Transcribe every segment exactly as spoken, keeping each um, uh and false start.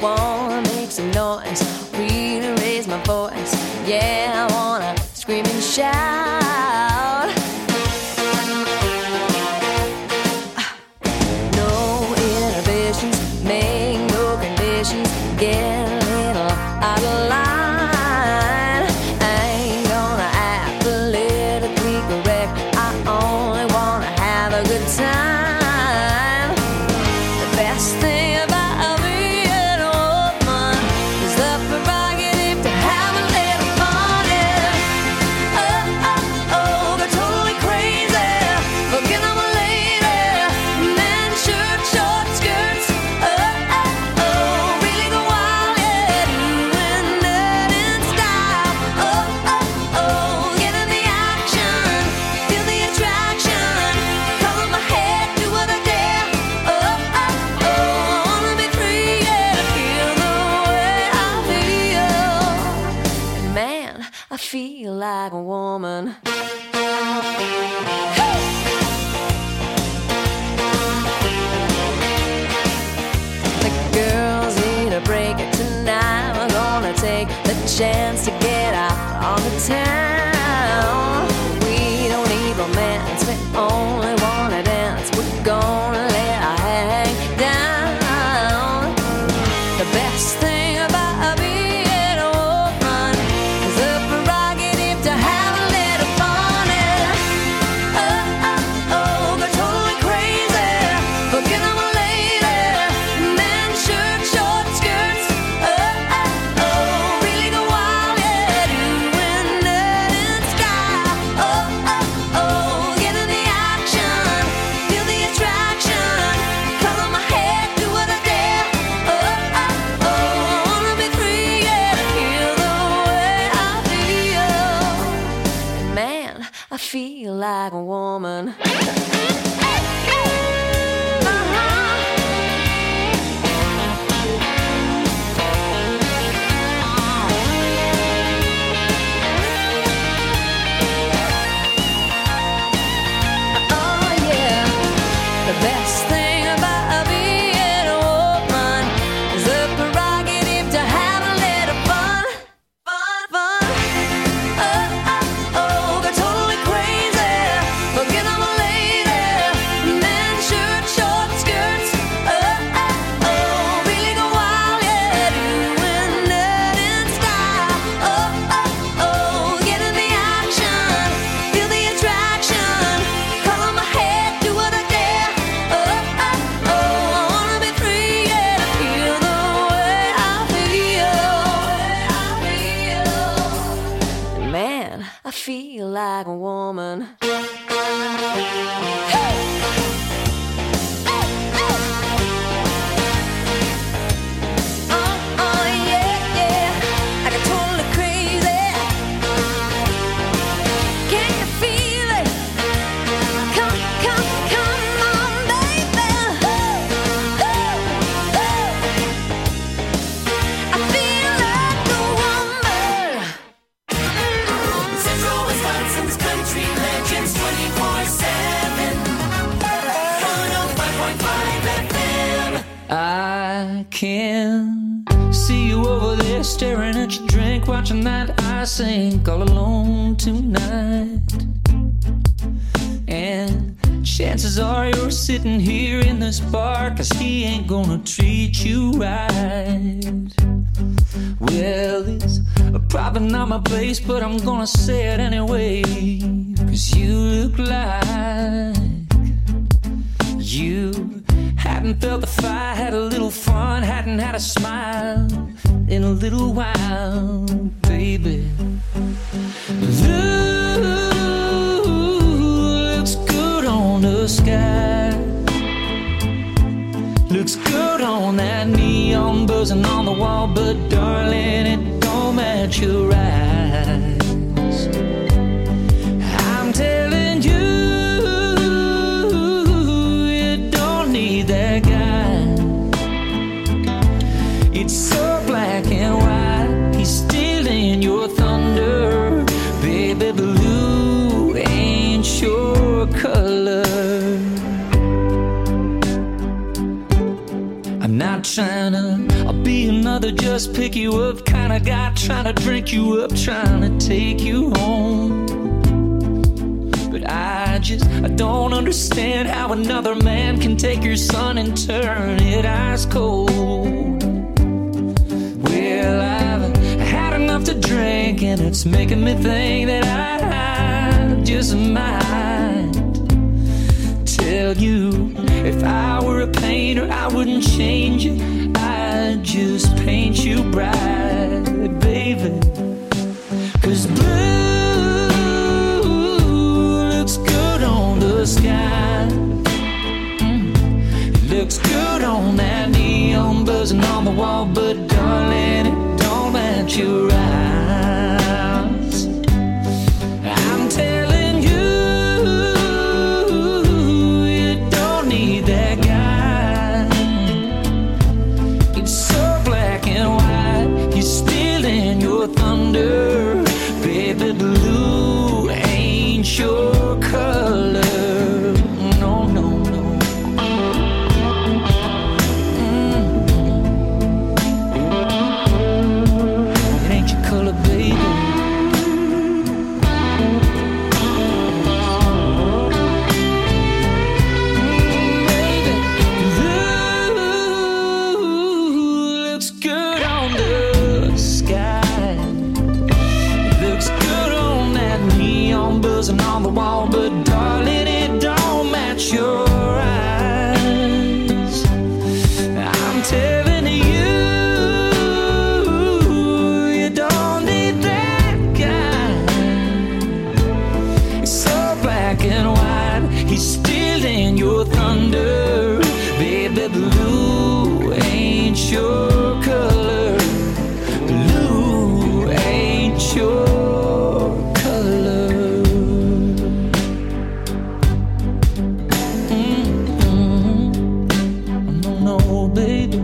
wanna make some noise, really raise my voice. Yeah, I wanna scream and shout. No inhibitions, make no conditions, get a little out of line. I ain't gonna act politically correct, I only wanna have a good time. The best thing about being a woman is the prerogative to have a little fun. Yeah. Oh, oh, oh, go totally crazy, forget I'm a lady. Men, shirt, short skirts. Oh, oh, oh, really go wild, yeah. Doing that in style. Oh, oh, oh, get in the action, feel the attraction. Color my head, do what I dare. Oh, oh, oh, I wanna be free, yeah, to feel the way I feel. And man, I feel like a woman. The girls need a break tonight. We're gonna take the chance to get out on the town. We don't need romance, we only wanna dance. We're gonna let our hang down. The best thing about being a woman is the prerogative to have a little fun. Yeah. Oh, oh, oh, go totally crazy, forget I'm a lady. Men, shirt, short skirts. Oh, oh, oh, really go wild, yeah. Doing that in style. Oh, oh, oh, get in the action, feel the attraction. Color my head, do what I dare. Oh, oh, oh, I wanna be free, yeah, to feel the way I feel. And man, I feel like a woman. Oh yeah, the best thing about being a woman is the prerogative to have a little fun, fun, fun. Oh, oh, oh, go totally crazy, forget I'm a lady. Men, shirt, short skirts. Oh, oh, oh, really go wild, yeah, doing that in style. Oh, oh, oh, get in the action, feel the attraction. Color my head, do what I dare. Oh, oh, oh, I wanna be free, yeah, to feel the way I feel. Man, I feel like a woman. Oh, oh, yeah, yeah, I got totally crazy. Can you feel it? Come, come, come on, baby. I feel like a woman. Central Wisconsin's country legends twenty-four seven. one oh five point five F M. I can see you over there staring at your drink, watching that I sink all alone tonight. And chances are you're sitting here in this bar, 'cause he ain't gonna treat you right. Well, it's probably not my place, but I'm gonna say it anyway, 'cause you look like you hadn't felt the fire, had a little fun, hadn't had a smile in a little while, baby. Blue looks good on the sky, looks good on that neon buzzing on the wall, but darling, it don't match your eyes. I'm telling you, you don't need that guy. It's so black and white, he's stealing your thunder, baby. Blue ain't your color. I'm not trying to I'll be be another just pick you up kind of guy, trying to drink you up, trying to take you home. But I just, I don't understand how another man can take your son and turn it ice cold. Well, I've had enough to drink, and it's making me think that I just might tell you, if I were a painter, I wouldn't change it, I'd just paint you bright, baby. 'Cause blue looks good on the sky. Mm. It looks good on that neon buzzing on the wall, but darling, it don't match your eyes. I'm telling you, you don't need that guy. It's so black and white, he's stealing your thunder. Baby, blue ain't your color. No, no, no. Mm. It ain't your color, baby. Mm, baby, blue looks good on the sky. Looks good on that neon buzzing on the wall, but darling, it don't match your eyes. I'm telling you, you don't need that guy. It's so black and white, he's stealing your thunder. Baby, blue ain't your color. Blue ain't your color. Mm-hmm. No, no, baby.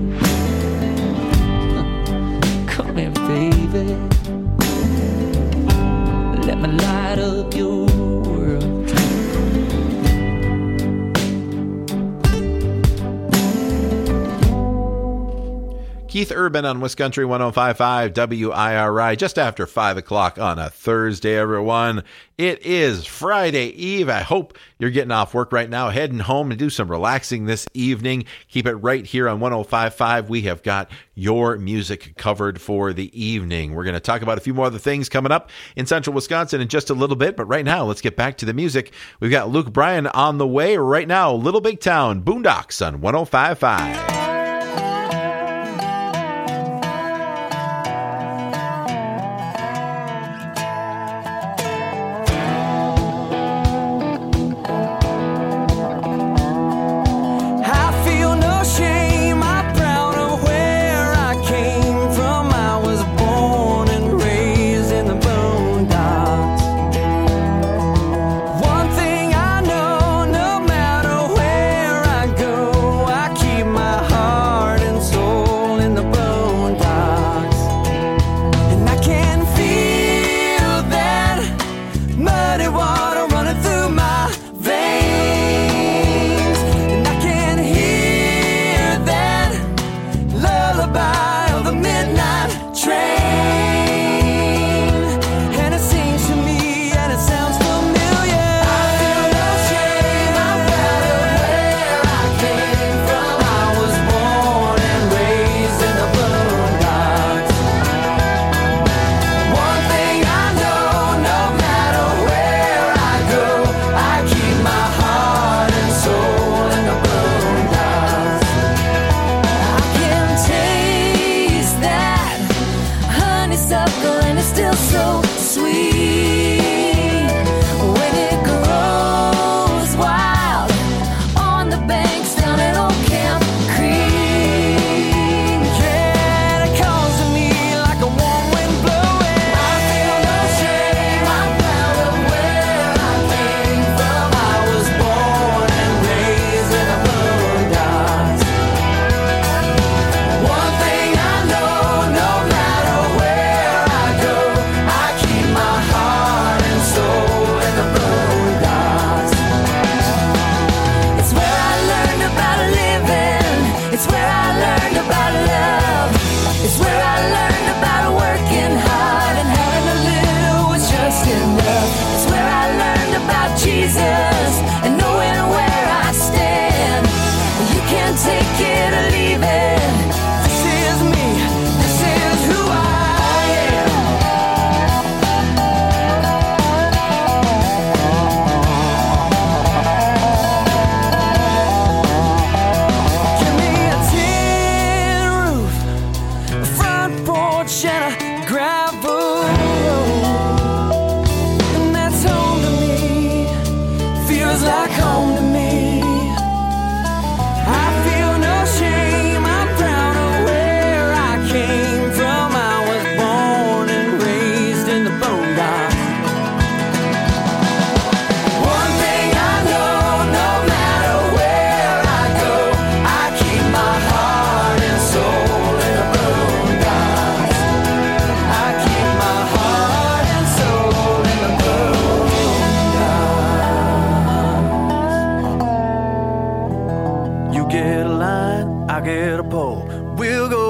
Come here, baby. Let me light up your world. Keith Urban on Wiscountry one oh five point five W I R I, just after five o'clock on a Thursday, everyone. It is Friday Eve. I hope you're getting off work right now, heading home to do some relaxing this evening. Keep it right here on one oh five point five. We have got your music covered for the evening. We're going to talk about a few more other things coming up in central Wisconsin in just a little bit, but right now, let's get back to the music. We've got Luke Bryan on the way right now. Little Big Town, Boondocks on one oh five point five. My heart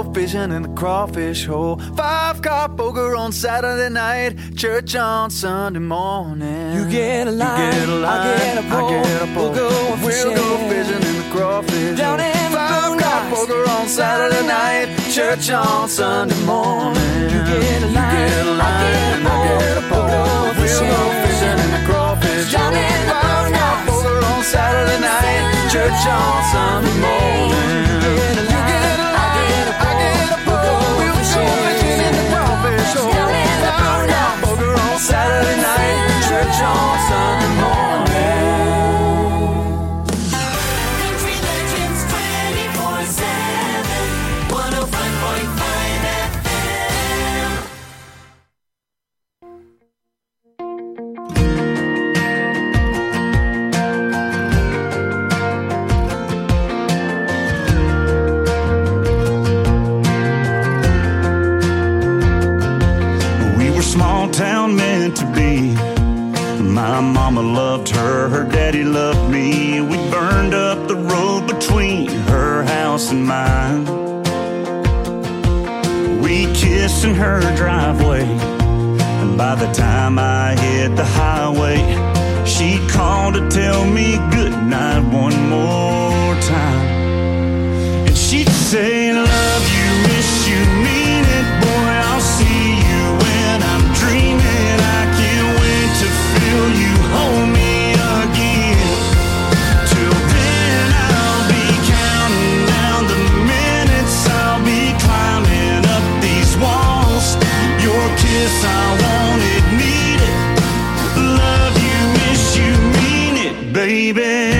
fishing in the crawfish hole. Five car poker on Saturday night, church on Sunday morning. You get a line, you get a line, I get a pole, I get a pole. we'll go fishing. We'll go fishing in the crawfish down hole. in the Five car boondocks. poker on Saturday night, church on Sunday morning. You get a line, you get a line, I get a I get a pole. pole. We'll go fishing in the crawfish down hole. in the Five car boondocks. poker on Saturday night, church on Sunday morning. You get a line, I get a pole. I get a pole. We'll go fishing in the crawfish hole. down in the Five car boondocks. poker on Saturday night, church on Sunday morning. Country Legends twenty-four seven, one oh five point five F M. We were small town meant to be. My mama loved her, her daddy loved me. We burned up the road between her house and mine. We kissed in her driveway, and by the time I hit the highway, she called to tell me goodnight one more time. And she'd say, love you, miss you, mean it, boy, I'll see you when I'm dreaming. I can't wait to feel you hold me again. Till then I'll be counting down the minutes, I'll be climbing up these walls. Your kiss, I want it, need it. Love you, miss you, mean it, baby.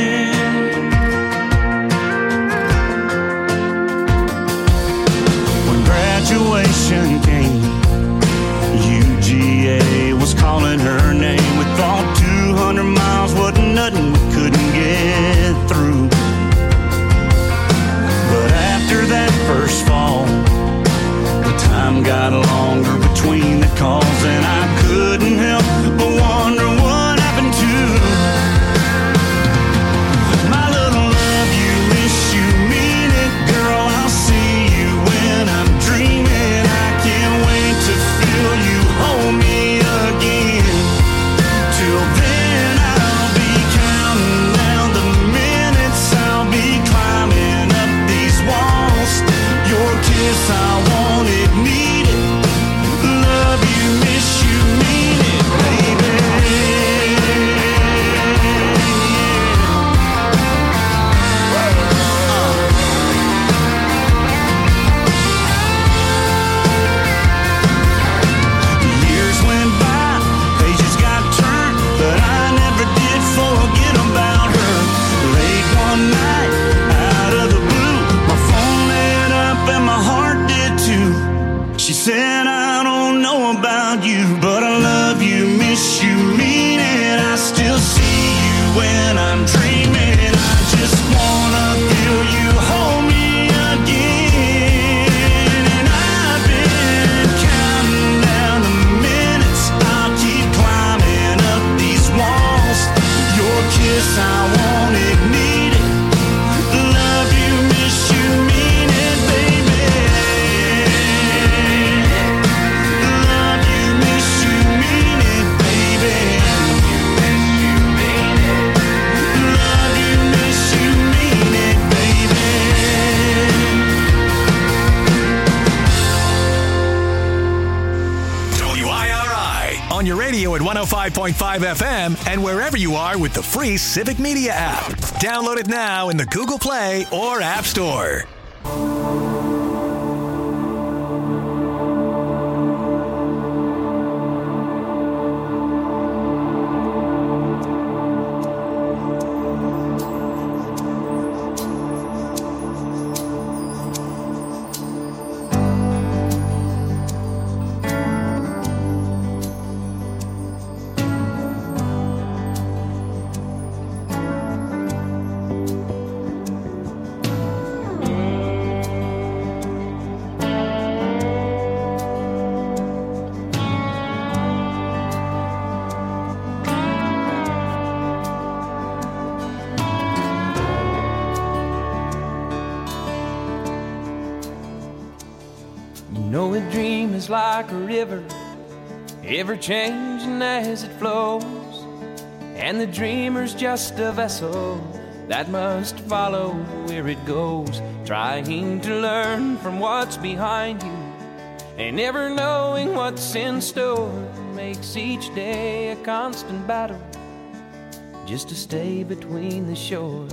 Graduation came, U G A was calling her name. We thought two hundred miles wasn't nothing we couldn't get through. But after that first fall, the time got longer between the calls, and I couldn't help but wonder what happened to my little love you, miss you, mean it, girl, I'll see you when I'm dreaming. I can't wait to feel you hold me again. Till then I'll be counting down the minutes, I'll be climbing up these walls. Your kiss, I want it, need it. Love you, miss you, mean it, baby. Years went by, pages got turned, but I never did forget about her. Late one night, out of the blue, my phone lit up and my heart did too. She said, I don't know about you, but I love you, miss you, mean it. I still see you when I'm dreaming. I just wanna feel you hold me again. And I've been counting down the minutes, I'll keep climbing up these walls. Your kiss, I want it, need it. Love you, miss you, mean it, baby. Love you, miss you, mean it, baby. Love you, miss you, mean it, baby. W I R I on your radio at one oh five point five F M and wherever you are with the free Civic Media app. Download it now in the Google Play or App Store. You know a dream is like a river, ever changing as it flows, and the dreamer's just a vessel that must follow where it goes, trying to learn from what's behind you, and never knowing what's in store makes each day a constant battle just to stay between the shores.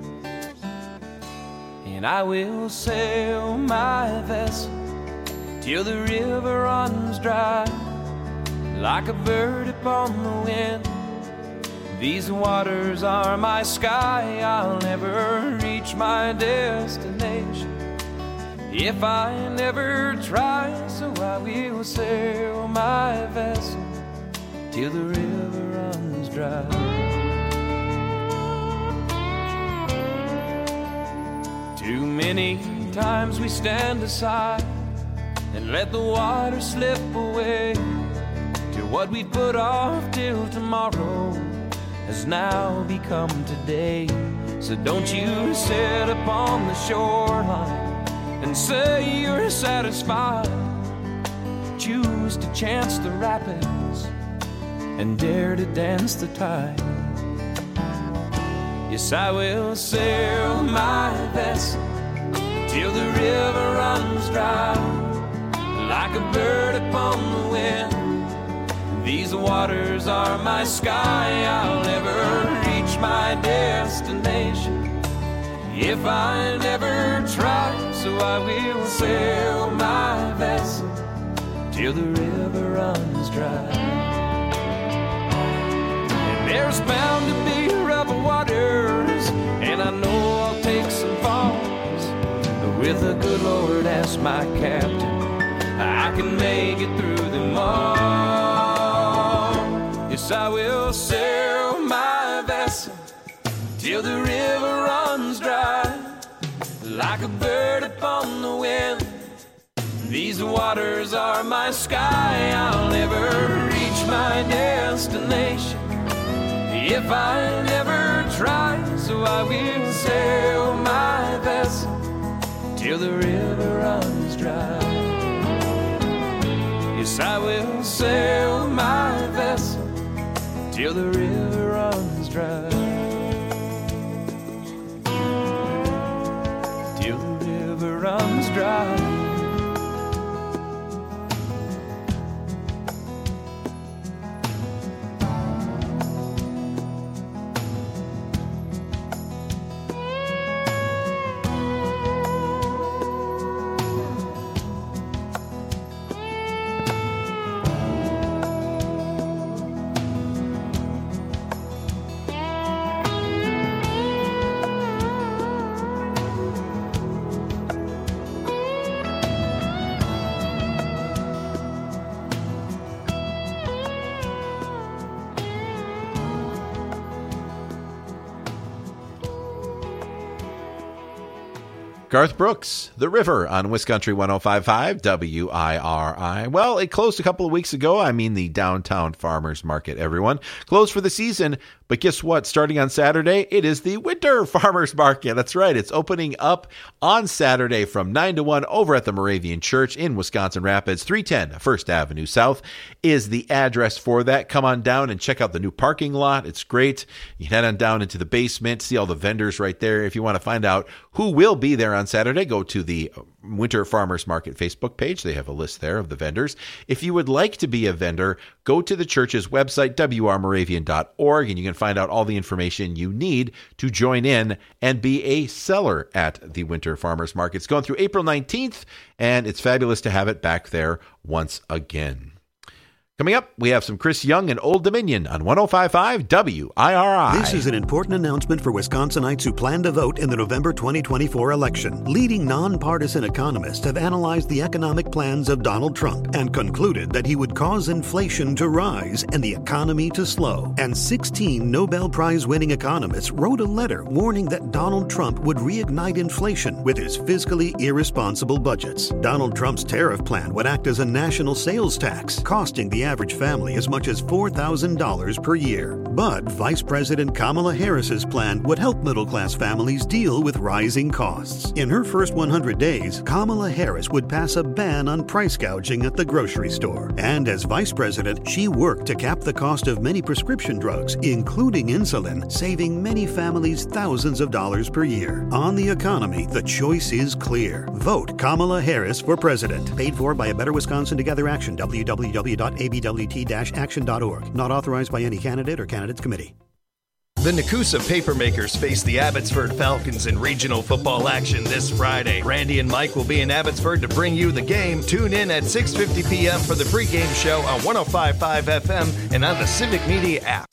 And I will sail my vessel till the river runs dry, like a bird upon the wind. These waters are my sky, I'll never reach my destination if I never try. So I will sail my vessel till the river runs dry. Too many times we stand aside and let the water slip away to what we put off till tomorrow has now become today. So don't you sit upon the shoreline and say you're satisfied. Choose to chance the rapids and dare to dance the tide. Yes, I will sail my vessel till the river runs dry, like a bird upon the wind. These waters are my sky, I'll never reach my destination if I never try. So I will sail my vessel till the river runs dry. And there's bound to be rough waters, and I know I'll take some falls, but with the good Lord as my captain, I can make it through them all. Yes, I will sail my vessel till the river runs dry, like a bird upon the wind. These waters are my sky, I'll never reach my destination if I never try. So I will sail my vessel till the river runs dry. Yes, I will sail my vessel till the river runs dry. Till the river runs dry. Garth Brooks, The River on Wiscountry one oh five point five W I R I. Well, it closed a couple of weeks ago. I mean the downtown farmers market, everyone. Closed for the season, but guess what? Starting on Saturday, it is the winter farmers market. That's right. It's opening up on Saturday from nine to one over at the Moravian Church in Wisconsin Rapids. three ten First Avenue South is the address for that. Come on down and check out the new parking lot. It's great. You head on down into the basement, see all the vendors right there. If you want to find out who will be there on Saturday, go to the Winter Farmers Market Facebook page. They have a list there of the vendors. If you would like to be a vendor, go to the church's website, w r moravian dot org, and you can find out all the information you need to join in and be a seller at the Winter Farmers Market. It's going through April nineteenth, and it's fabulous to have it back there once again. Coming up, we have some Chris Young and Old Dominion on one oh five point five W I R I. This is an important announcement for Wisconsinites who plan to vote in the November twenty twenty-four election. Leading nonpartisan economists have analyzed the economic plans of Donald Trump and concluded that he would cause inflation to rise and the economy to slow. And sixteen Nobel Prize-winning economists wrote a letter warning that Donald Trump would reignite inflation with his fiscally irresponsible budgets. Donald Trump's tariff plan would act as a national sales tax, costing the average family as much as four thousand dollars per year. But Vice President Kamala Harris's plan would help middle-class families deal with rising costs. In her first one hundred days, Kamala Harris would pass a ban on price gouging at the grocery store. And as vice president, she worked to cap the cost of many prescription drugs, including insulin, saving many families thousands of dollars per year. On the economy, the choice is clear. Vote Kamala Harris for president. Paid for by A Better Wisconsin Together Action, w w w dot a b w t dash action dot org. Not authorized by any candidate or candidates committee. The Nakusa Papermakers face the Abbotsford Falcons in regional football action this Friday. Randy and Mike will be in Abbotsford to bring you the game. Tune in at six fifty p.m. for the pregame show on one oh five point five F M and on the Civic Media app.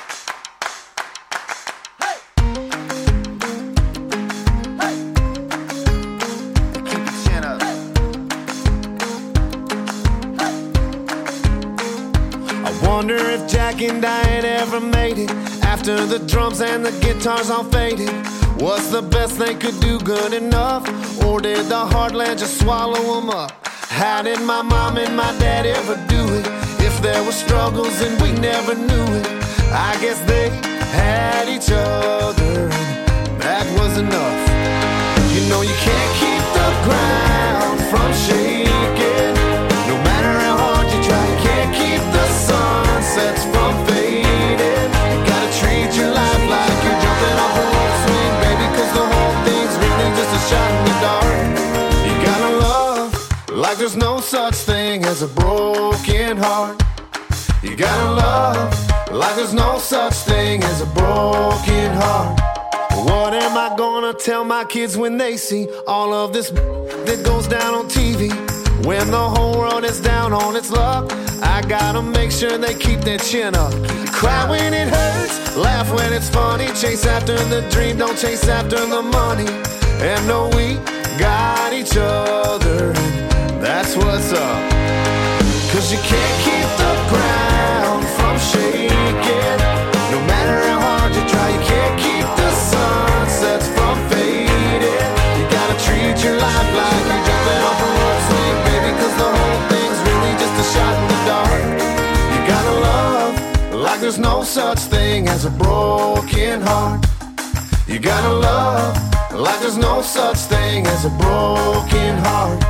Wonder if Jack and Diane ever made it after the drums and the guitars all faded. What's the best they could do good enough? Or did the heartland just swallow them up? How did my mom and my dad ever do it? If there were struggles and we never knew it, I guess they had each other and that was enough. You know you can't keep the ground from shaking. No matter how hard you try, you can't keep the sunsets from fading. You gotta treat your life like you're jumping off a rope swing, baby, cause the whole thing's really just a shot in the dark. You gotta love like there's no such thing as a broken heart. You gotta love like there's no such thing as a broken heart. What am I gonna tell my kids when they see all of this that goes down on T V? When the whole world is down on its luck, I gotta make sure they keep their chin up. Cry when it hurts, laugh when it's funny. Chase after the dream, don't chase after the money. And know we got each other, and that's what's up. Cause you can't keep the ground from shaking. No matter how hard you try, you can't keep the sunsets from fading. You gotta treat your life like you're jumping off a rope swing, baby, cause the whole thing's really just a shot in the dark. You gotta love like there's no such thing as a broken heart. You gotta love like there's no such thing as a broken heart.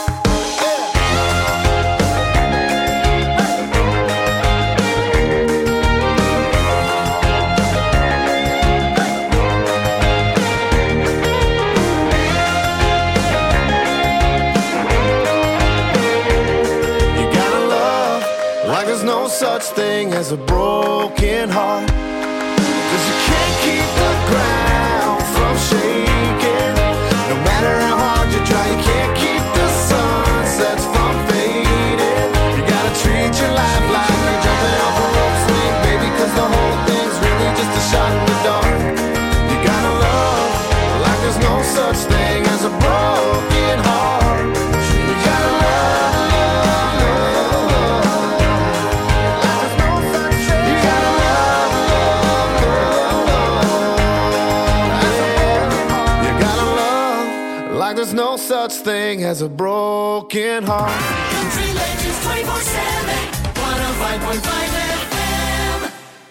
No such thing as a broken heart. Cause you can't keep the ground from shaking. No matter how hard you try, you can't keep the sunsets from fading. You gotta treat your life like you're jumping off a rope swing, baby, cause the whole thing's really just a shot in the dark. You gotta love like there's no such thing as a broken heart. You gotta love. There's no such thing as a broken heart. Country Legends twenty-four seven, one oh five point five F M.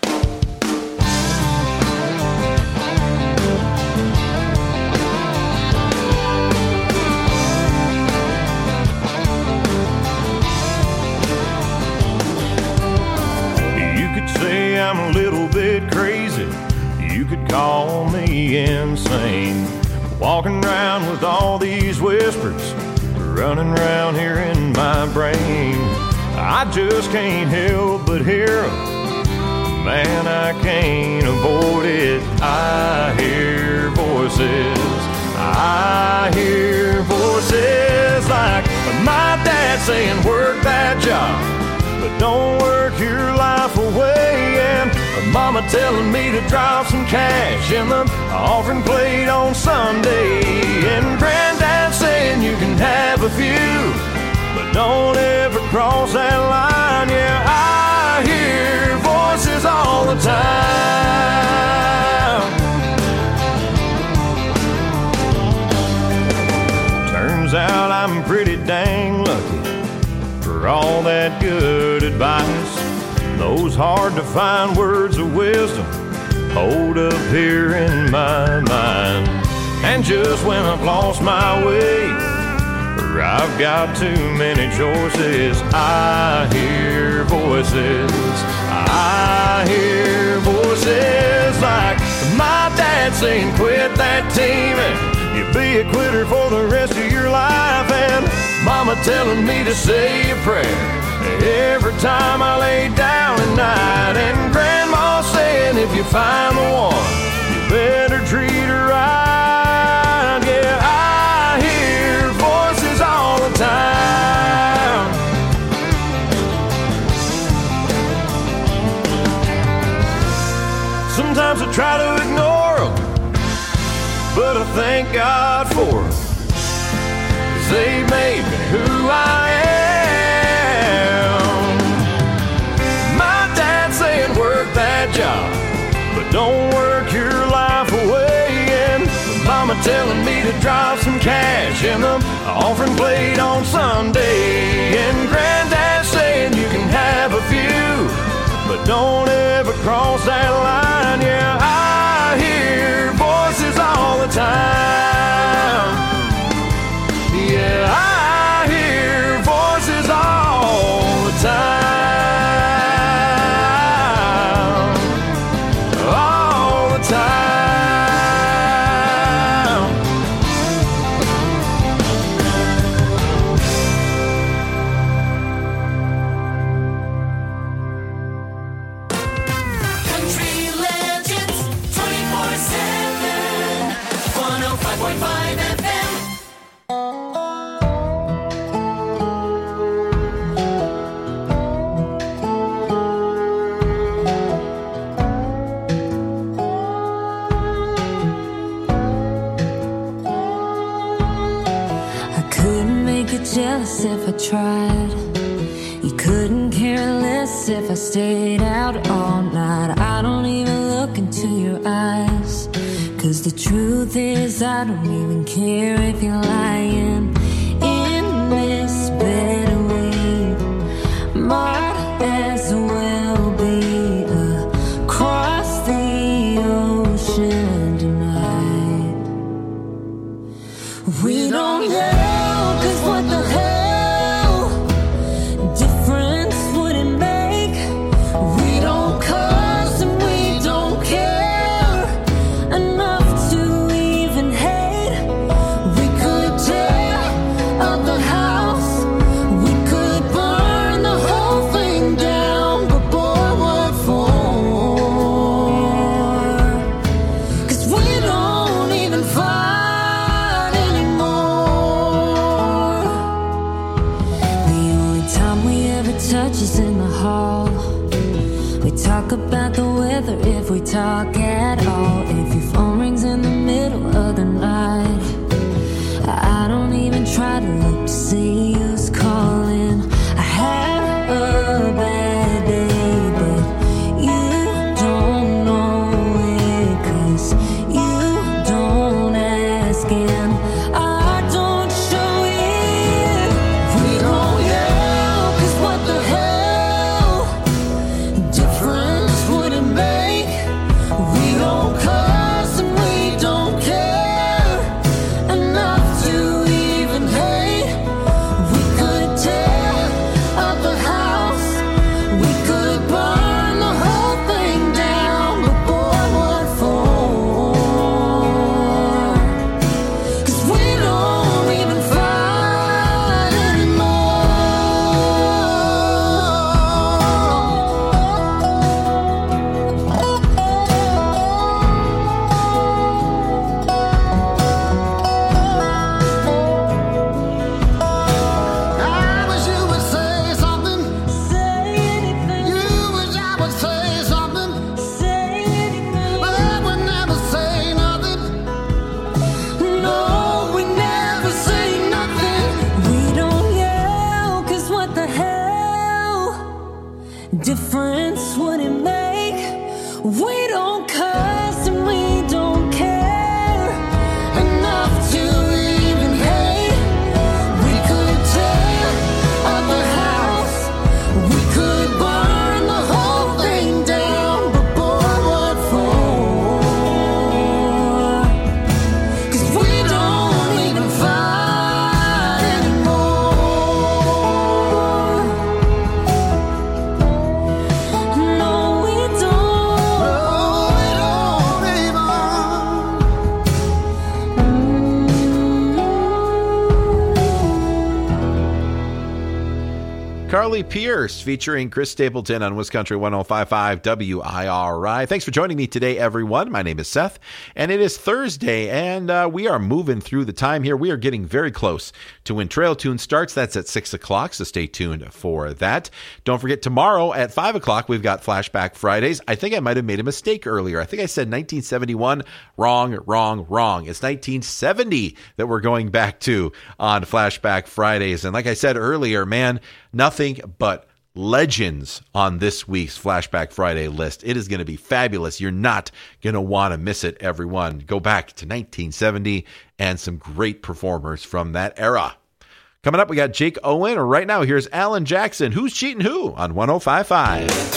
You could say I'm a little bit crazy. You could call me insane. Walking around with all these whispers running around here in my brain. I just can't help but hear them. Man, I can't avoid it. I hear voices. I hear voices like my dad saying, work that job, but don't work your life away. And mama telling me to drop some cash in the offering plate on Sunday. And granddad saying you can have a few, but don't ever cross that line. Yeah, I hear voices all the time. Turns out I'm pretty dang lucky. for all that good advice. Those hard to find words of wisdom hold up here in my mind. And just when I've lost my way, or I've got too many choices, I hear voices. I hear voices like my dad saying, quit that team and you'll be a quitter for the rest of your life. And mama telling me to say a prayer every time I lay down at night. And grandma saying, if you find the one, you better treat her right. Yeah, I hear voices all the time. Sometimes I try to ignore them, but I thank God for them, 'cause they made me who I am. My dad saying work that job, but don't work your life away. And mama telling me to drop some cash in the offering plate on Sunday. And granddad saying you can have a few, but don't ever cross that line. Yeah, I hear voices all the time. Yeah, I hear voices all the time. All the time. Country Legends twenty-four seven, one oh five point five F M. I couldn't make you jealous if I tried. You couldn't care less if I stayed out all night. I don't even look into your eyes, 'cause the truth is I don't even care if you're lying. In this bed we might as well be across the ocean tonight. We don't know, 'cause what the hell difference would it make? We don't cuss and we don't care enough to even hate. We could tear up the house, we could burn the whole thing down, but boy, what for? 'Cause we don't even fight anymore. The only time we ever touch is in the hall. We talk about the weather if we talk at all. If your phone rings in the middle of the night, I don't even try to look to see who's calling. I had a bad day, but you don't know it, 'cause you don't ask and I don't show it. We don't yell, 'cause what the hell difference would it make? We don't cuss and we don't care enough to even hate. We could tear up the house, we could burn the whole thing down, but boy, what for? 'Cause we don't even fight I wish you would say something. Say anything. You wish I would say something. Say anything. But I would never say nothing. No, we never say nothing. We don't yell, 'cause what the hell difference would it make? We don't cuss and we don't care enough to even hate. We could tear up the house, Carly Pierce featuring Chris Stapleton on Wiscountry one oh five point five W I R I. Thanks for joining me today, everyone. My name is Seth, and it is Thursday, and uh, we are moving through the time here. We are getting very close to when Trail Tune starts. That's at six o'clock, so stay tuned for that. Don't forget, tomorrow at five o'clock, we've got Flashback Fridays. I think I might have made a mistake earlier. I think I said nineteen seventy-one. Wrong, wrong, wrong. It's nineteen seventy that we're going back to on Flashback Fridays. And like I said earlier, man, nothing but legends on this week's Flashback Friday list. It is going to be fabulous. You're not going to want to miss it, everyone. Go back to nineteen seventy and some great performers from that era. Coming up, we got Jake Owen. Right now, here's Alan Jackson. Who's Cheating Who on one oh five point five.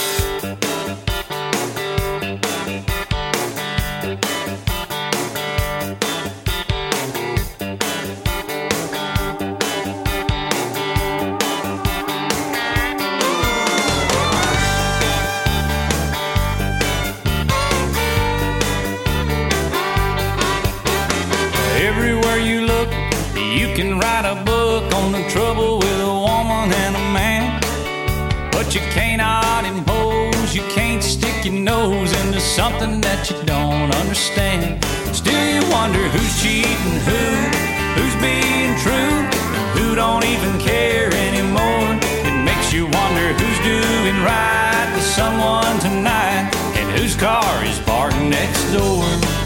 Everywhere you look, you can write a book on the trouble with a woman and a man. But you cannot impose, you can't stick your nose into something that you don't understand. Still you wonder who's cheating who, who's being true, who don't even care anymore. It makes you wonder who's doing right with someone tonight, and whose car is parked next door.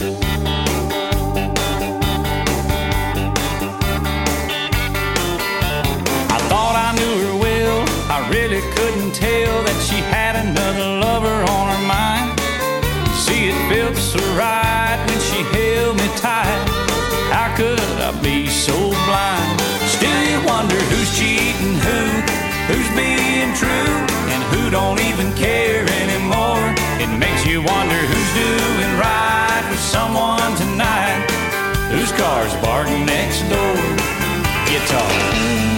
Thought I knew her well, I really couldn't tell that she had another lover on her mind. You see, it felt so right when she held me tight. How could I be so blind? Still you wonder who's cheating who, who's being true, and who don't even care anymore. It makes you wonder who's doing right with someone tonight, whose car's parked next door. Guitar.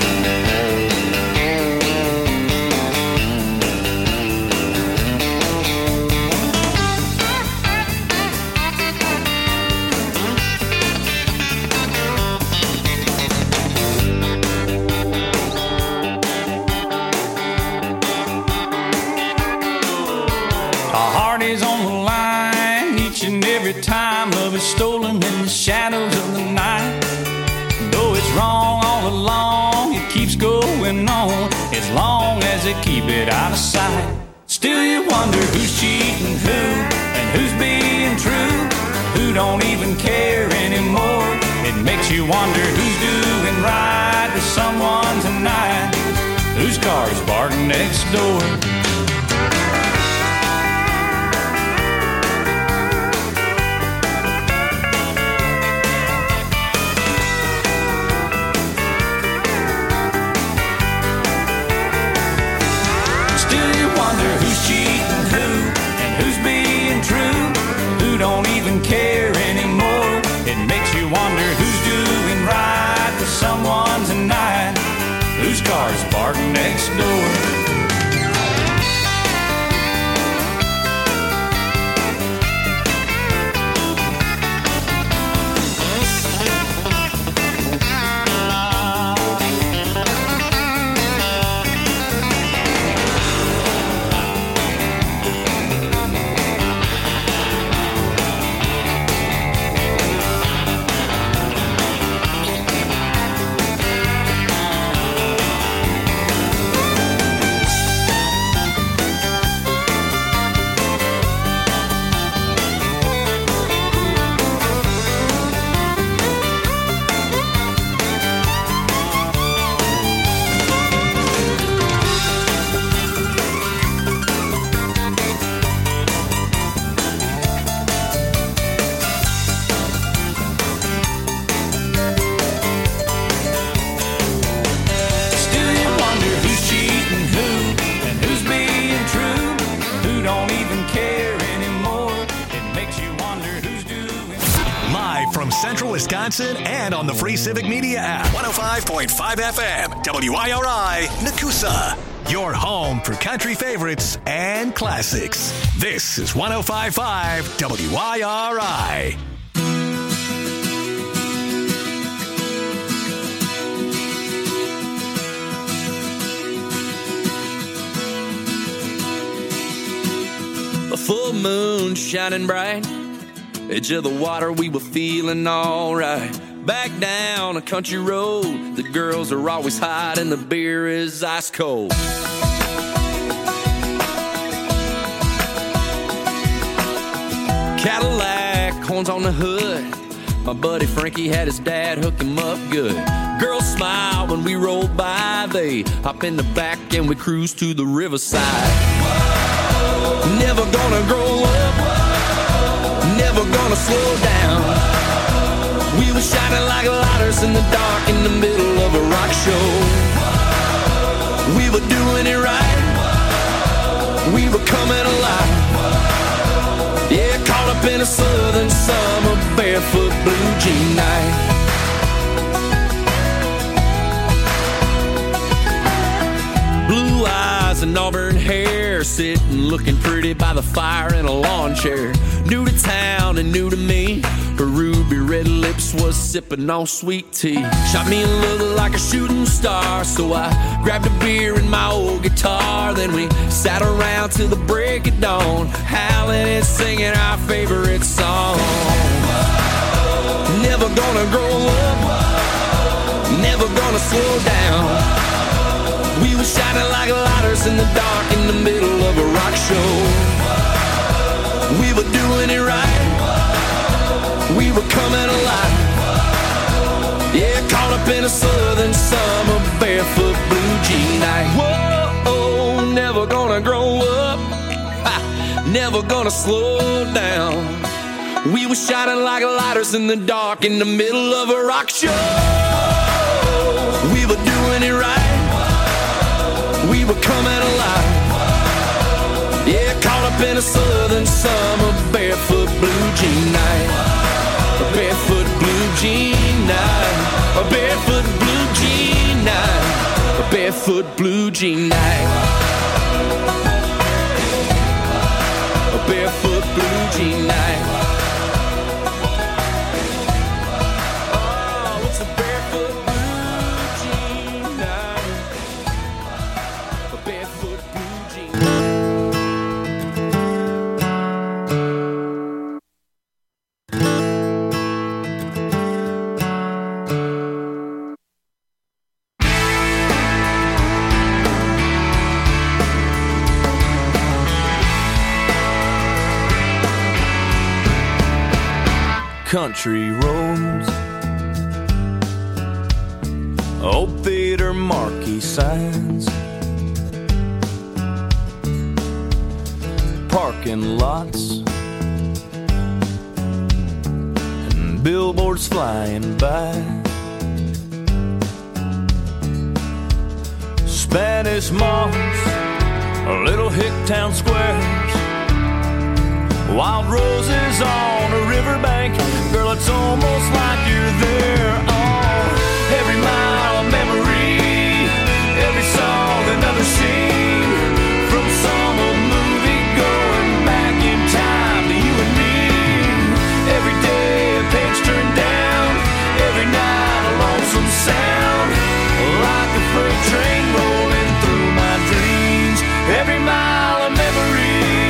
Time love is stolen in the shadows of the night. Though it's wrong all along, it keeps going on as long as they keep it out of sight. Still you wonder who's cheating who, and who's being true, who don't even care anymore. It makes you wonder who's doing right with someone tonight, whose car's parked next door. Who's cheating who, and who's being true, who don't even care anymore. It makes you wonder who's doing right with someone tonight, whose car's parked next door. Wisconsin and on the free Civic Media app. one oh five point five F M, W I R I, Nakusa. Your home for country favorites and classics. This is one oh five point five W I R I. Full moon shining bright, edge of the water, we were feeling alright. Back down a country road, the girls are always hot and the beer is ice cold. Cadillac, horns on the hood. My buddy Frankie had his dad hook him up good. Girls smile when we roll by. They hop in the back and we cruise to the riverside. Whoa. Never gonna grow up. Whoa. Never gonna slow down. We were shining like lighters in the dark in the middle of a rock show. Whoa. We were doing it right. Whoa. We were coming alive. Yeah, caught up in a southern summer, barefoot blue jean night. Blue eyes and auburn hair, sitting looking pretty by the fire in a lawn chair. New to town and new to me, her ruby red lips was sipping on sweet tea. Shot me a look like a shooting star, so I grabbed a beer and my old guitar. Then we sat around till the break of dawn, howling and singing our favorite song. Never gonna grow up, never gonna slow down. We were shining like lighters in the dark in the middle of a rock show. We were doing it right. We were coming alive. Yeah, caught up in a southern summer, barefoot blue jean night. Whoa, never gonna grow up, ha, never gonna slow down. We were shining like lighters in the dark in the middle of a rock show. We were doing it right. We were coming alive. Yeah, caught up in a southern summer, barefoot blue jean night. A barefoot blue jean night. A barefoot blue jean night. A barefoot blue jean night. A barefoot blue jean night. Oh, it's a barefoot blue jean night. A barefoot blue jean night. Country roads, old theater marquee signs, parking lots, and billboards flying by. Spanish moss, little hick town squares, wild roses on a riverbank. Girl, it's almost like you're there. Oh, every mile of memory, every song another scene, from some old movie going back in time to you and me. Every day a page turned down, every night a lonesome sound, like a freight train rolling through my dreams. Every mile of memory.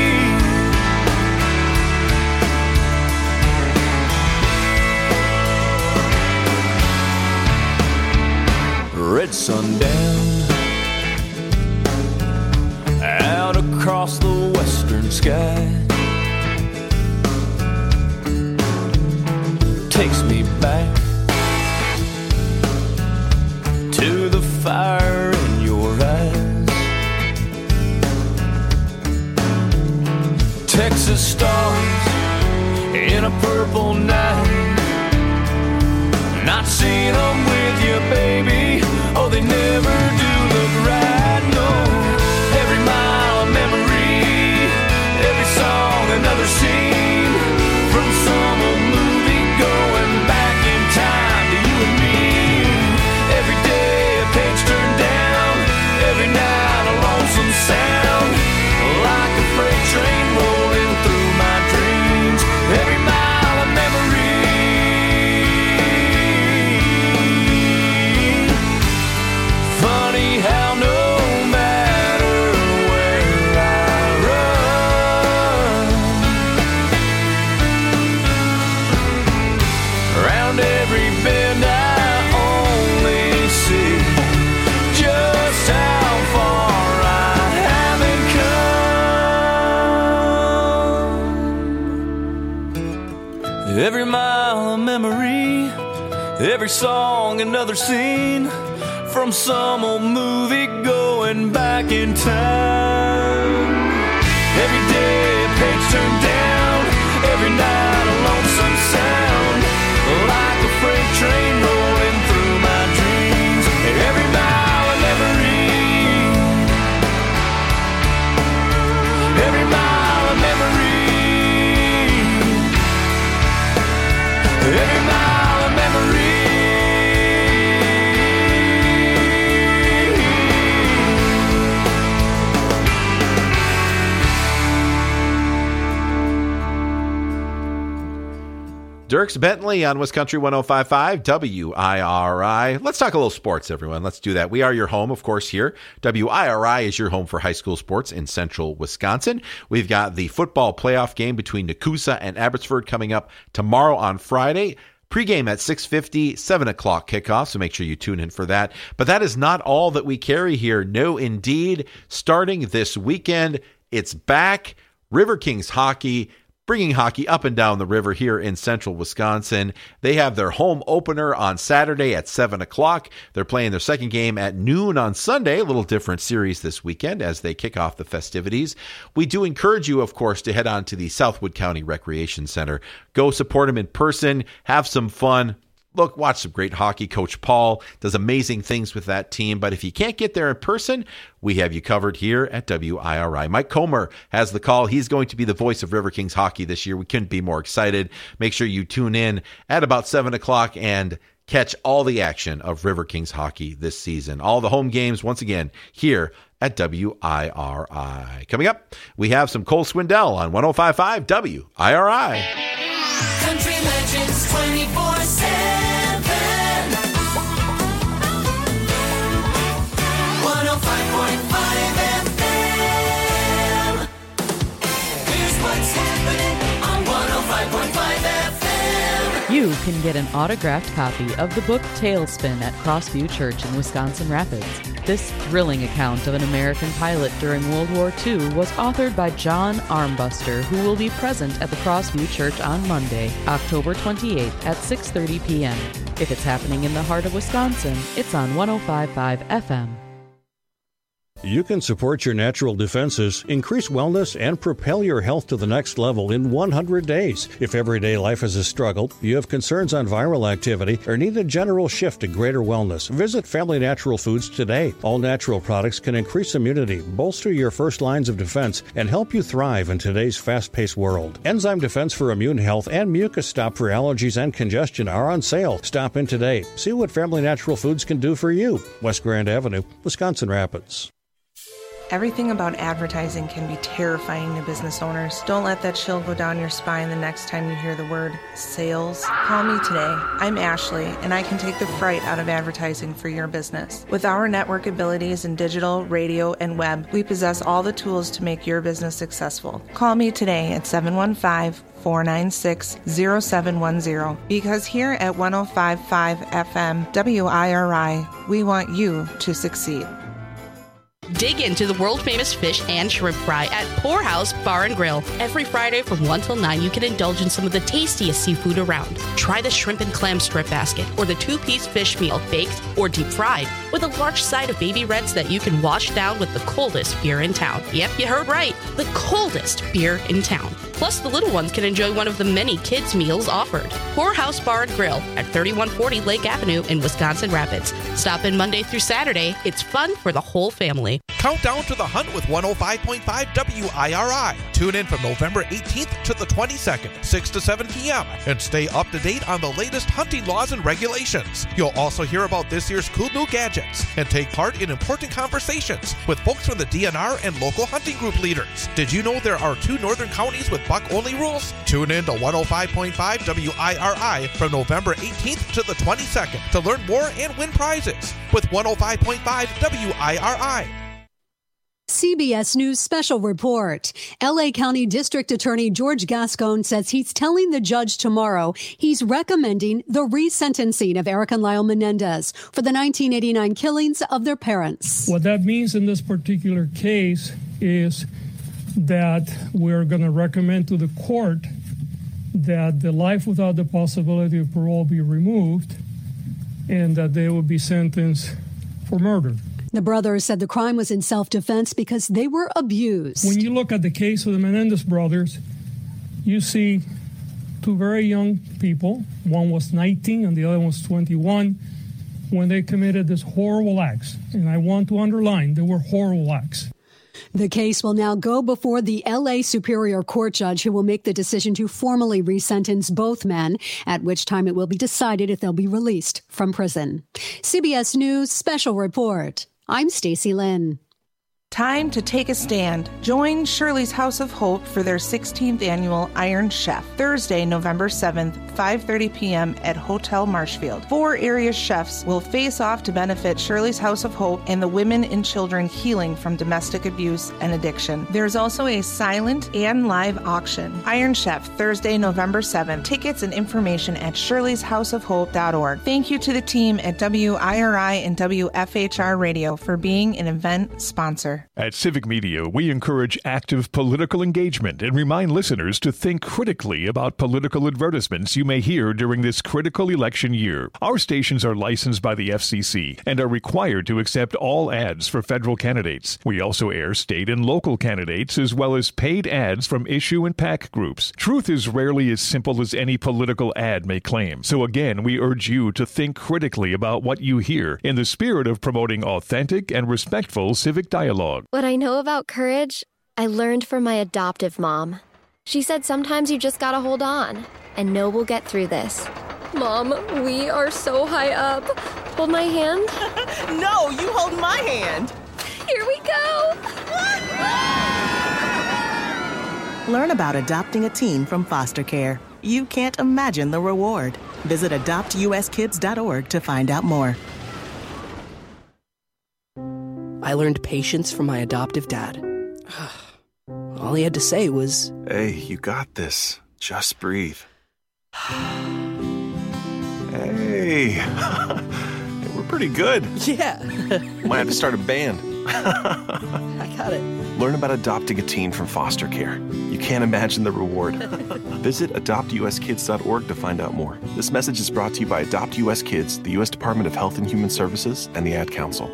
Red sundown out across the western sky takes me back to the fire in your eyes. Texas stars in a purple night, not seeing them with you, baby. Oh, they never do look right, no. Every mile of memory, every song another scene, from some old movie going back in time to you and me. Every day a page turned down, every night a lonesome sound, like a freight train rolling through my dreams. Every mile of memory. Every mile a memory, every song another scene, from some old movie going back in time. Every day a page turned down, every night a lonesome sound, like a freight train rolling through my dreams. Every mile a memory, every mile a memory, every mile a memory. Dierks Bentley on Wiscountry one oh five point five W I R I. Let's talk a little sports, everyone. Let's do that. We are your home, of course, here. W I R I is your home for high school sports in central Wisconsin. We've got the football playoff game between Nakusa and Abbotsford coming up tomorrow on Friday. Pre-game at six fifty, seven o'clock kickoff, so make sure you tune in for that. But that is not all that we carry here. No, indeed. Starting this weekend, it's back. River Kings hockey, bringing hockey up and down the river here in central Wisconsin. They have their home opener on Saturday at seven o'clock. They're playing their second game at noon on Sunday. A little different series this weekend as they kick off the festivities. We do encourage you, of course, to head on to the Southwood County Recreation Center. Go support them in person. Have some fun. Look, watch some great hockey. Coach Paul does amazing things with that team. But if you can't get there in person, we have you covered here at W I R I. Mike Comer has the call. He's going to be the voice of River Kings hockey this year. We couldn't be more excited. Make sure you tune in at about seven o'clock and catch all the action of River Kings hockey this season. All the home games, once again, here at W I R I. Coming up, we have some Cole Swindell on one oh five point five W I R I. Country Legends twenty-four seven. one oh five point five F M. Here's what's happening on one oh five point five F M. You can get an autographed copy of the book Tailspin at Crossview Church in Wisconsin Rapids. This thrilling account of an American pilot during World War Two was authored by John Armbuster, who will be present at the Crossview Church on Monday, October twenty-eighth at six thirty p.m. If it's happening in the heart of Wisconsin, it's on one oh five point five F M. You can support your natural defenses, increase wellness, and propel your health to the next level in one hundred days. If everyday life is a struggle, you have concerns on viral activity, or need a general shift to greater wellness, visit Family Natural Foods today. All natural products can increase immunity, bolster your first lines of defense, and help you thrive in today's fast-paced world. Enzyme Defense for immune health and Mucus Stop for allergies and congestion are on sale. Stop in today. See what Family Natural Foods can do for you. West Grand Avenue, Wisconsin Rapids. Everything about advertising can be terrifying to business owners. Don't let that chill go down your spine the next time you hear the word sales. Call me today. I'm Ashley, and I can take the fright out of advertising for your business. With our network abilities in digital, radio, and web, we possess all the tools to make your business successful. Call me today at seven one five, four nine six, zero seven one zero. Because here at one oh five point five F M W I R I, we want you to succeed. Dig into the world-famous fish and shrimp fry at Poorhouse Bar and Grill. Every Friday from one till nine, you can indulge in some of the tastiest seafood around. Try the shrimp and clam strip basket or the two-piece fish meal, baked or deep fried, with a large side of baby reds that you can wash down with the coldest beer in town. Yep, you heard right. The coldest beer in town. Plus, the little ones can enjoy one of the many kids' meals offered. Poorhouse Bar and Grill at thirty-one forty Lake Avenue in Wisconsin Rapids. Stop in Monday through Saturday. It's fun for the whole family. Count down to the hunt with one oh five point five W I R I. Tune in from November eighteenth to the twenty-second, six to seven p.m. and stay up to date on the latest hunting laws and regulations. You'll also hear about this year's cool new gadgets and take part in important conversations with folks from the D N R and local hunting group leaders. Did you know there are two northern counties with buck-only rules? Tune in to one oh five point five W I R I from November eighteenth to the twenty-second to learn more and win prizes with one oh five point five W I R I. C B S News Special Report. L A County District Attorney George Gascon says he's telling the judge tomorrow he's recommending the resentencing of Eric and Lyle Menendez for the nineteen eighty-nine killings of their parents. What that means in this particular case is that we're going to recommend to the court that the life without the possibility of parole be removed and that they would be sentenced for murder. The brothers said the crime was in self-defense because they were abused. When you look at the case of the Menendez brothers, you see two very young people. One was nineteen and the other was twenty-one when they committed this horrible acts. And I want to underline, they were horrible acts. The case will now go before the L A Superior Court judge, who will make the decision to formally resentence both men, at which time it will be decided if they'll be released from prison. C B S News Special Report. I'm Stacey Lynn. Time to take a stand. Join Shirley's House of Hope for their sixteenth annual Iron Chef, Thursday, November seventh, five thirty p.m. at Hotel Marshfield. Four area chefs will face off to benefit Shirley's House of Hope and the women and children healing from domestic abuse and addiction. There's also a silent and live auction. Iron Chef, Thursday, November seventh. Tickets and information at shirleys house of hope dot org. Thank you to the team at W I R I and W F H R Radio for being an event sponsor. At Civic Media, we encourage active political engagement and remind listeners to think critically about political advertisements you may hear during this critical election year. Our stations are licensed by the F C C and are required to accept all ads for federal candidates. We also air state and local candidates as well as paid ads from issue and PAC groups. Truth is rarely as simple as any political ad may claim. So again, we urge you to think critically about what you hear in the spirit of promoting authentic and respectful civic dialogue. What I know about courage, I learned from my adoptive mom. She said sometimes you just gotta hold on and know we'll get through this. Mom, we are so high up. Hold my hand. No, you hold my hand. Here we go. Learn about adopting a teen from foster care. You can't imagine the reward. Visit adopt u s kids dot org to find out more. I learned patience from my adoptive dad. All he had to say was, "Hey, you got this. Just breathe." Hey, we're pretty good. Yeah. Might have to start a band. I got it. Learn about adopting a teen from foster care. You can't imagine the reward. Visit adopt u s kids dot org to find out more. This message is brought to you by Adopt U S Kids, the U S Department of Health and Human Services, and the Ad Council.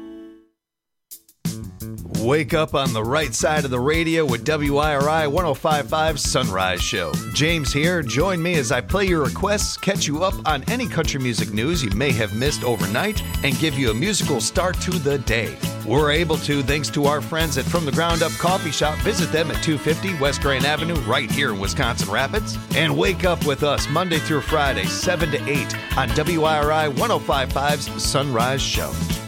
Wake up on the right side of the radio with W I R I one oh five point five Sunrise Show. James here. Join me as I play your requests, catch you up on any country music news you may have missed overnight, and give you a musical start to the day. We're able to thanks to our friends at From the Ground Up Coffee Shop. Visit them at two fifty West Grand Avenue right here in Wisconsin Rapids. And wake up with us Monday through Friday, seven to eight on W I R I one oh five point five's Sunrise Show.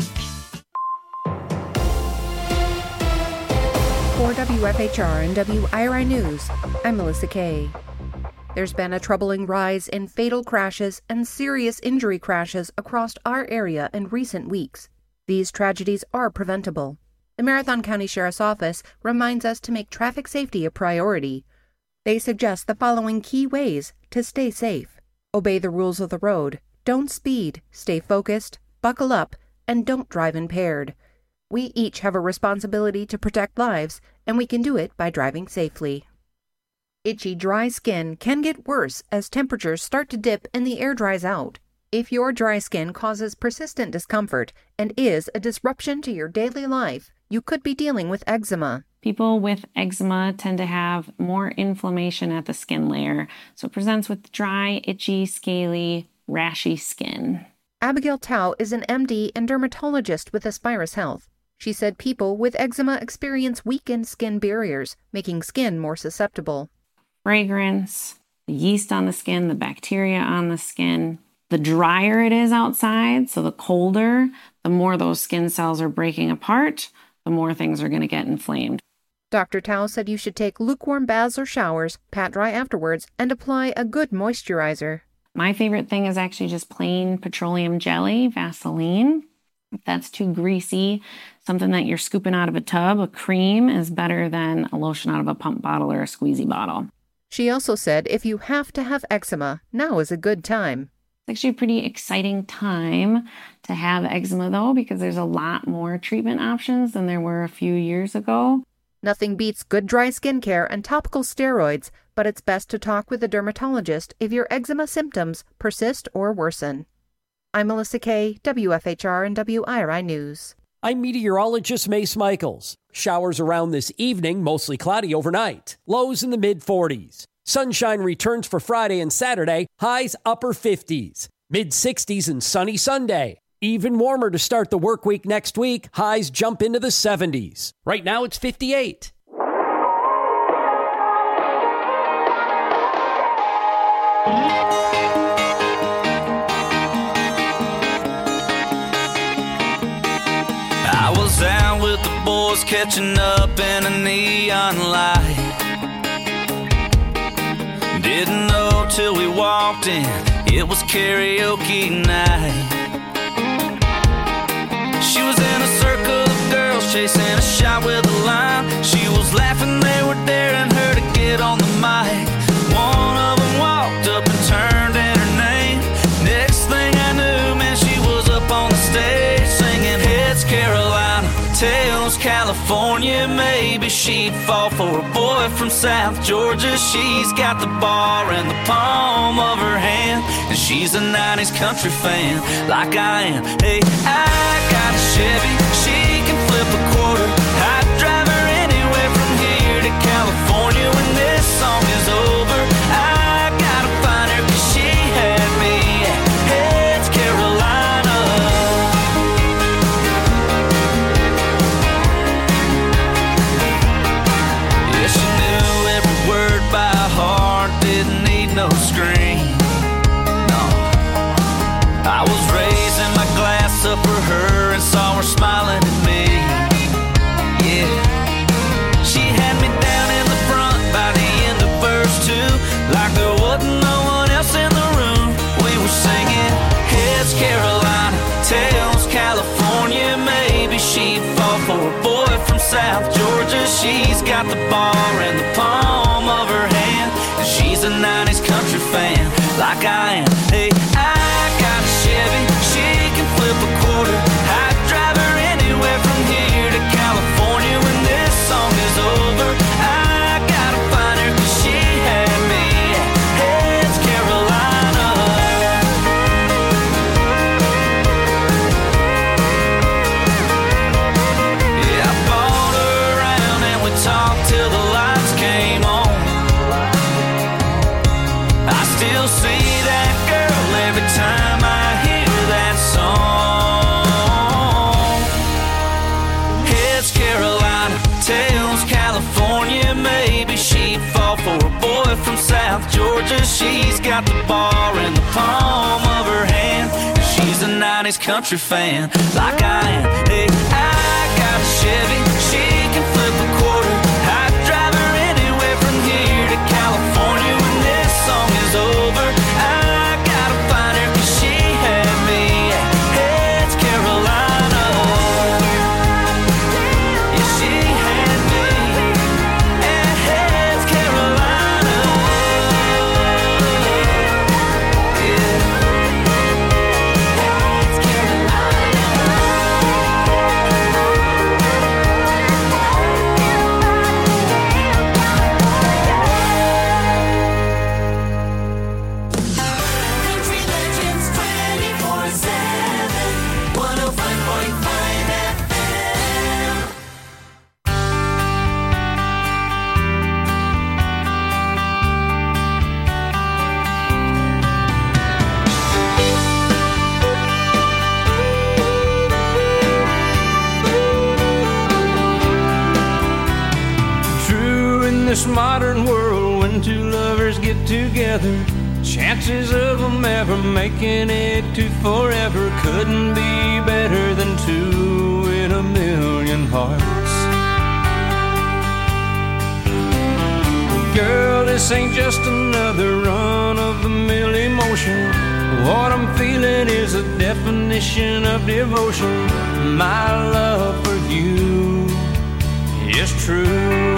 For W F H R and W I R I News, I'm Melissa Kay. There's been a troubling rise in fatal crashes and serious injury crashes across our area in recent weeks. These tragedies are preventable. The Marathon County Sheriff's Office reminds us to make traffic safety a priority. They suggest the following key ways to stay safe. Obey the rules of the road. Don't speed. Stay focused. Buckle up. And don't drive impaired. We each have a responsibility to protect lives, and we can do it by driving safely. Itchy, dry skin can get worse as temperatures start to dip and the air dries out. If your dry skin causes persistent discomfort and is a disruption to your daily life, you could be dealing with eczema. People with eczema tend to have more inflammation at the skin layer, so it presents with dry, itchy, scaly, rashy skin. Abigail Tao is an M D and dermatologist with Aspirus Health. She said people with eczema experience weakened skin barriers, making skin more susceptible. Fragrance, the yeast on the skin, the bacteria on the skin. The drier it is outside, so the colder, the more those skin cells are breaking apart, the more things are going to get inflamed. Doctor Tao said you should take lukewarm baths or showers, pat dry afterwards, and apply a good moisturizer. My favorite thing is actually just plain petroleum jelly, Vaseline. If that's too greasy, something that you're scooping out of a tub, a cream is better than a lotion out of a pump bottle or a squeezy bottle. She also said if you have to have eczema, now is a good time. It's actually a pretty exciting time to have eczema, though, because there's a lot more treatment options than there were a few years ago. Nothing beats good dry skincare and topical steroids. but it's best to talk with a dermatologist if your eczema symptoms persist or worsen. I'm Melissa Kay, W F H R and W I R I News. I'm meteorologist Mace Michaels. Showers around this evening, mostly cloudy overnight. Lows in the mid forties. Sunshine returns for Friday and Saturday, highs upper fifties. Mid sixties and sunny Sunday. Even warmer to start the work week next week, highs jump into the seventies. Right now it's fifty-eight. I was out with the boys catching up in a neon light. Didn't know till we walked in, it was karaoke night. She was in a circle of girls chasing a shot with a line. She was laughing, they were daring her to get on the mic. One of them walked up and turned in her name. Next thing I knew, man, she was up on the stage singing Heads Carolina, Tails California. Maybe she'd fall for a boy from South Georgia. She's got the bar in the palm of her hand, and she's a nineties country fan like I am. Hey, I got a Chevy, she can flip a quarter. I'd drive her anywhere from here to California. When this song is over, I gotta find her, 'cause she had me at Heads Carolina. Yeah, she knew every word by heart, didn't need no screen. No, I was raising my glass up for her and saw her smiling at me. Yeah, she had me down in the front by the end of verse two, like there wasn't no one else in the room. We were singing Heads Carolina, Tails California. Maybe she'd fall for a boy from South Georgia. She's got the bar in the palm of her hand, and she's a nineties country fan like I am. Hey, I got a Chevy, she can flip a quarter. I'd drive her anywhere from here to California. When this song is over, I gotta find her, 'cause she had me at Heads Carolina. Yeah, I bought her around and we talked till the lights came on. I still see that girl every time I hear that song. Heads Carolina, Tails California. Maybe she'd fall for a boy from South Georgia. She's got the bar in the palm of her hand, and she's a nineties country fan like I am. Hey, I got a Chevy, she can flip a quarter. I'd drive her anywhere from here to California. When this song is over, I gotta find her, 'cause she had me at Heads Carolina. Yeah, she had me at Heads Carolina. Yeah. Heads Country Legends twenty-four seven, one oh five point five F M. True, in this modern world, when two lovers get together, chances of them ever making it to forever couldn't be better than two in a million hearts. Girl, this ain't just another run-of-the-mill emotion. What I'm feeling is a definition of devotion. My love for you is true.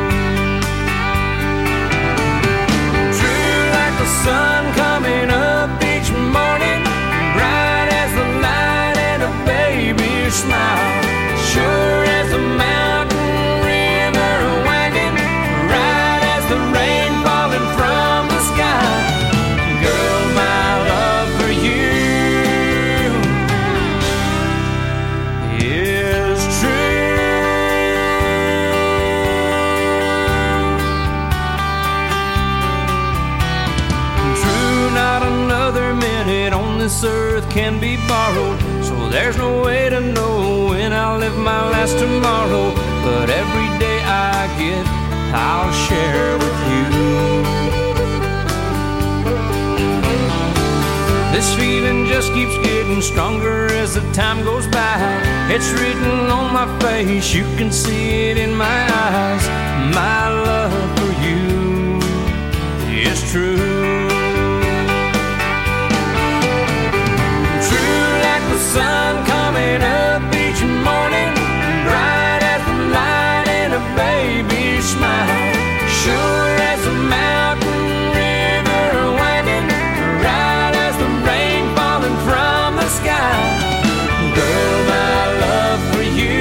True like the sun coming up each morning, bright as the light and a baby's smile. Sure as a mountain river wagging, right as the rain falling this earth can be borrowed, so there's no way to know when I'll live my last tomorrow. But every day I get, I'll share with you. This feeling just keeps getting stronger as the time goes by. It's written on my face, you can see it in my eyes. My love for you is true. True like the sun coming up each morning, bright as the light in a baby's smile. Sure as a mountain river winding, right as the rain falling from the sky. Girl, my love for you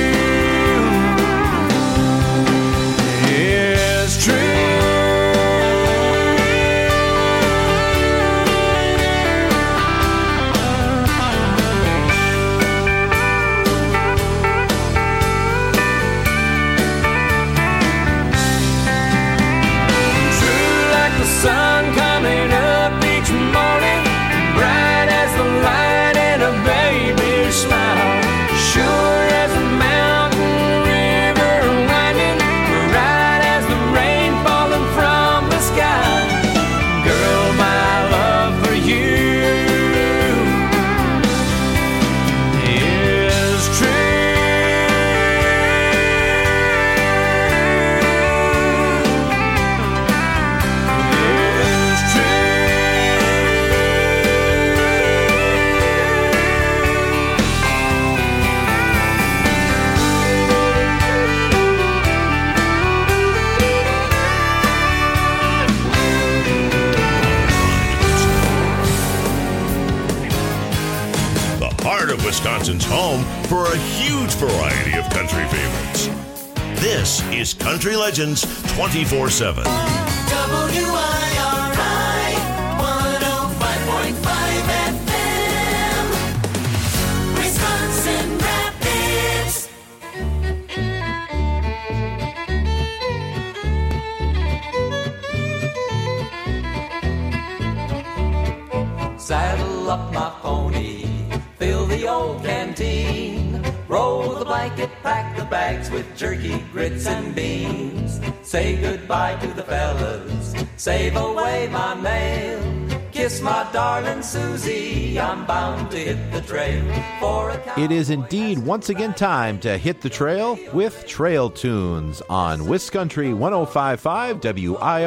is true. Sun coming up each morning, bright as the light in a baby's smile. Sure as a mountain river winding, right as the rain falling from the sky. Girl, my love for you is true. Of Wisconsin's home for a huge variety of country favorites. This is Country Legends twenty-four seven. W I R I one oh five point five F M, Wisconsin Rapids. Saddle up my pony, fill the old canteen, roll the blanket, pack the bags with jerky, grits, and beans. Say goodbye to the fellas, save away my mail. Kiss my darling Susie, I'm bound to hit the trail for a It is indeed once again time to hit the trail with Trail Tunes on Wiscountry one oh five point five W I R.